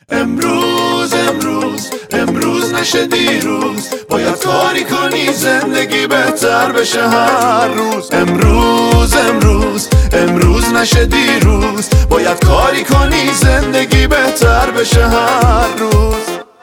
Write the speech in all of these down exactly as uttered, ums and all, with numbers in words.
امروز امروز امروز نشه دیروز، باید کاری کنی زندگی بهتر بشه هر روز. امروز امروز امروز نشه دیروز، باید کاری کنی زندگی بهتر بشه هر روز.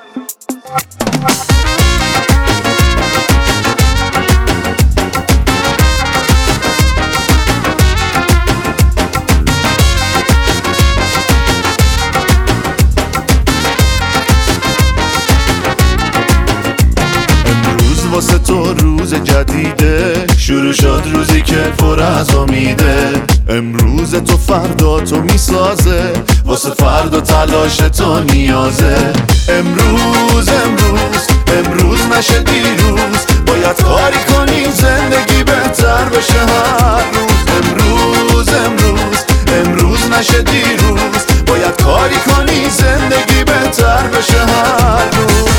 واسه تو روز جدیده، شروع شد روزی که پر از امیده. امروز تو فردا تو میسازه، واسه فردا تلاش تو نیازه. امروز امروز امروز نشه دیروز، باید کاری کنی زندگی بهتر بشه هر روز. امروز امروز امروز نشه دیروز، باید کاری کنی زندگی بهتر بشه هر روز.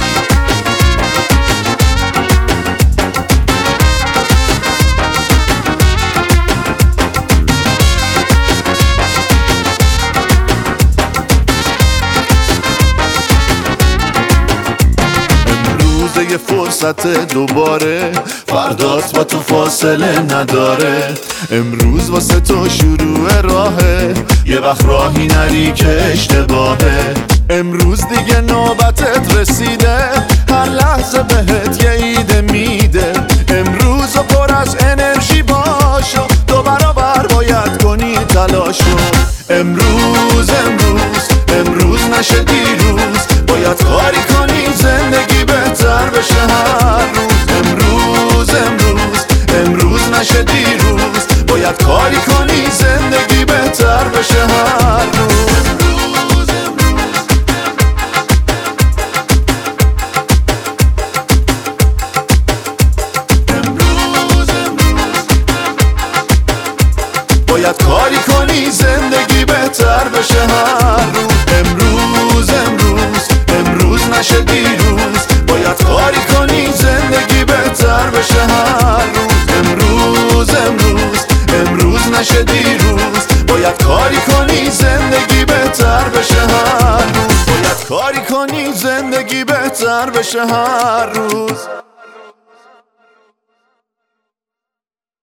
یه فرصت دوباره، فردات با تو فاصله نداره. امروز واسه تو شروع راهه، یه وقت راهی نری که اشتباهه. امروز دیگه نوبتت رسیده، هر لحظه بهت یه ایده میده. امروز پر از انرژی باشو، دو برابر باید کنی تلاشو. امروز امروز امروز نشه دیروز، باید کاری کنی زندگی بهتر بشه هر روز. امروز امروز امروز نشه دیروز، باید کاری کنی زندگی بهتر بشه هر روز. امروز امروز امروز باید کاری کنی زندگی بهتر بشه هر روز. امروز امروز امروز نشه دیروز، باید کاری کنی زندگی بهتر بشه هر روز. امروز امروز امروز نشه دیروز، باید کاری کنی زندگی بهتر بشه هر روز. باید کاری کنی زندگی بهتر بشه هر روز.